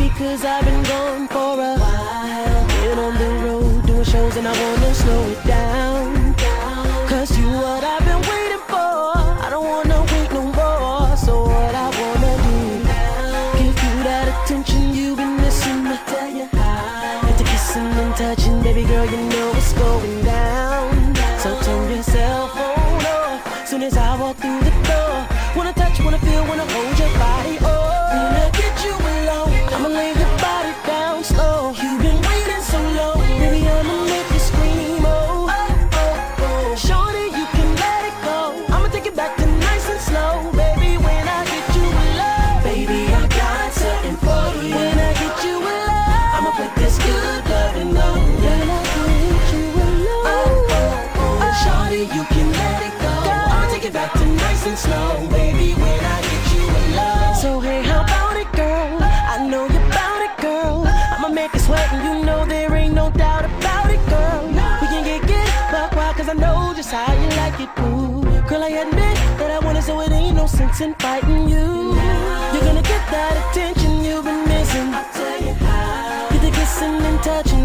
cause I've been gone for a while. Been on the road doing shows and I wanna slow it down. Cause you what I've been waiting for. I don't wanna wait no more. So what I wanna do, give you that attention you've been missing. I tell you how. Get to kissing and touching, baby girl, you know what's going down. So turn your cell phone off soon as I walk through the door. Wanna touch, wanna feel, wanna hold your body. Oh, when I get you alone, I'ma lay your body down slow. You've been waiting so long, baby, I'ma make you scream. Oh, oh, oh, oh. Shorty, you can let it go. I'ma take it back to nice and slow, baby. When I get you alone, baby, I got something for you. When I get you alone, I'ma put this good loving on. When I get you alone, oh, oh, oh. Shorty, you can let it go. I'ma take it back to nice and slow, baby. When I get you alone. So hey, how about it, girl? I know you about it, girl. I'ma make it sweat and you know there ain't no doubt about it, girl. We can get buck wild cause I know just how you like it, boo. Girl, I admit that I want it, so it ain't no sense in fighting you. You're gonna get that attention you've been missing. I'll tell you how. Get the kissing and touching